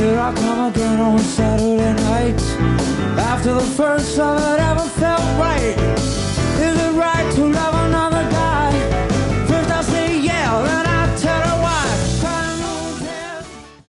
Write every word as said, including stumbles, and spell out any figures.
Here I come again on Saturday night, after the first time it ever felt right.